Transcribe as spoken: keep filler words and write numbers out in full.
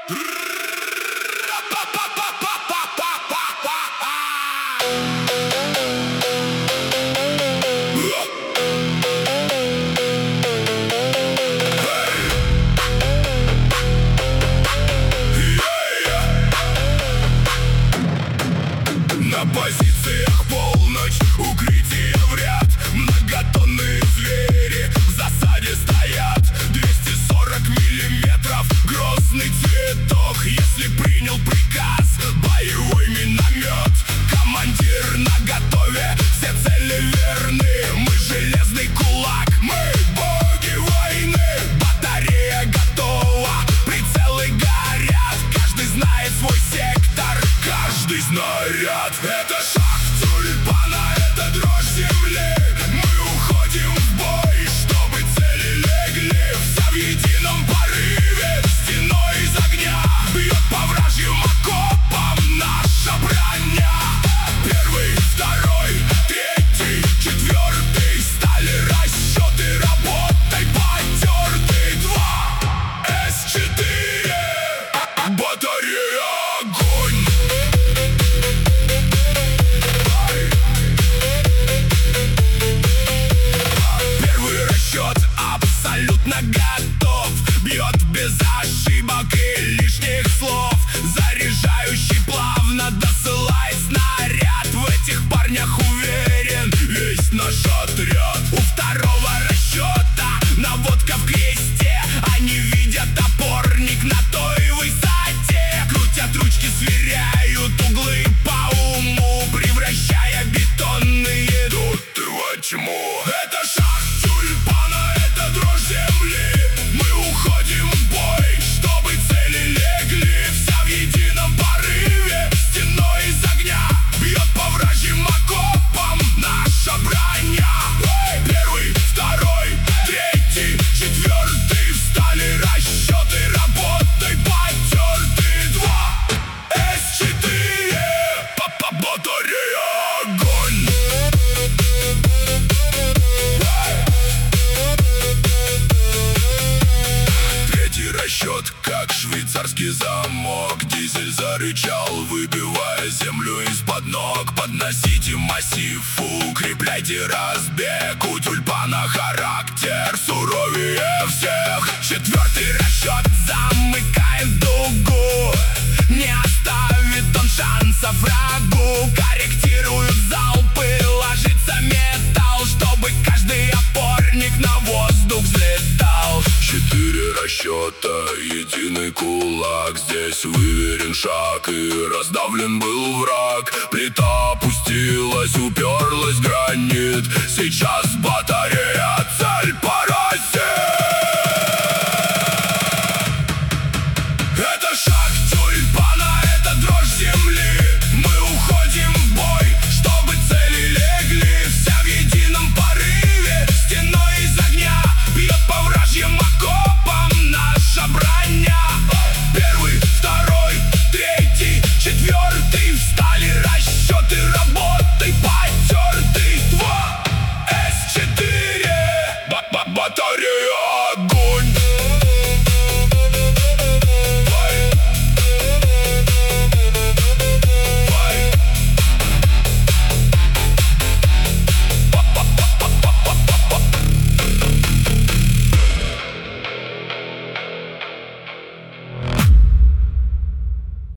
На позициях полночь, укрытие в ряд. Многотонные звери в засаде стоят. Двести сорок миллиметров, грозный цветок. Если принял приказ, боевой миномет. Командир наготове, все цели верны. Мы железный кулак, мы боги войны. Батарея готова, прицелы горят. Каждый знает свой сектор, каждый снаряд. Это шаг тюльпана, это дрожь земли. Мы уходим в бой, чтобы цели легли. Вся в едином порыве, стеной из огня. Бьет по вражьим окопам наша броня. Первый, второй, третий, четвертый. Стали расчеты, работай потертый. Два, эс четыре, батарея, огонь. Первый расчет абсолютно готов. Бьет без ошибок и лишних слов. Заряжающий плавно досылает снаряд. В этих парнях уверен весь наш отряд. У второго расчета наводка в кресте. Они видят опорник на той высоте. Крутят ручки, сверяют углы по уму, превращая бетонные дуты во тьму. Это шаг тюльпана, это дрожь земли. Мы уходим в бой, чтобы цели легли. Вся в едином порыве, стеной из огня. Бьет по вражьим окопам наша броня. Первый, второй, третий, четвертый. Встали расчеты, работай потертый. Два, эс четыре, батарея, огонь. Третий расчет, как швейцарский замок. Дизель зарычал, выбивая землю из-под ног. Подносите массив, укрепляйте разбег. У тюльпана характер суровее всех. Четвертый расчет, замыкаем дугу. Не оставит он шанса врагу. Корректируют залпы, ложится металл, чтобы каждый опорник на воздух взлетал. Четыре расчета, единый кулак. Здесь выверен шаг и раздавлен был враг. Плита опустилась, уперлась в гранит. Сейчас батарея, цель